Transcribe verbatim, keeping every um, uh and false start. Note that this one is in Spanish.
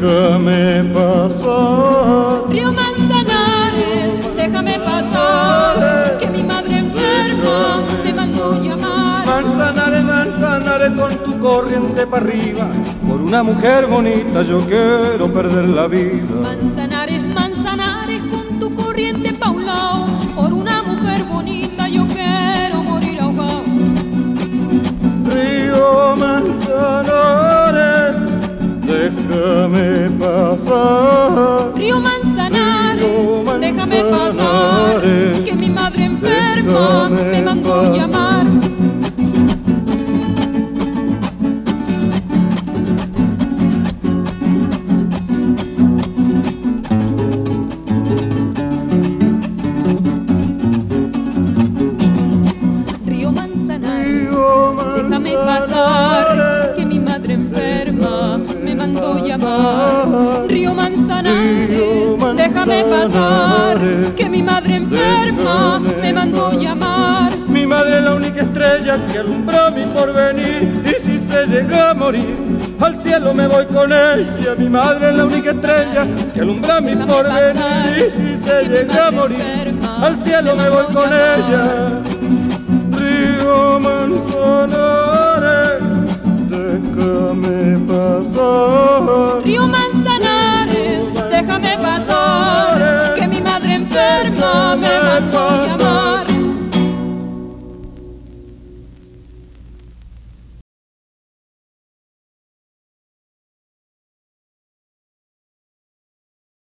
déjame pasar. Río Manzanares, déjame pasar, que mi madre enferma me mandó llamar. Manzanares, Manzanares, con tu corriente para arriba, por una mujer bonita yo quiero perder la vida. Manzanares, Manzanares, con tu corriente pa' un lado, por una mujer bonita yo quiero morir ahogado. Río Manzanares, déjame pasar. Río Manzanares, Río déjame pasar, Manzanares, que mi madre enferma déjame me mandó pasar. llamar. Río Manzanares, déjame pasar, que mi madre enferma me mandó llamar. Río Manzanares, déjame pasar, que mi madre enferma me mandó llamar. Mi madre es la única estrella que alumbró mi porvenir, y si se llega a morir, al cielo me voy con ella. Mi madre es la única estrella que alumbra mi porvenir, y si se llega a morir, al cielo me voy con ella. Río Manzanares.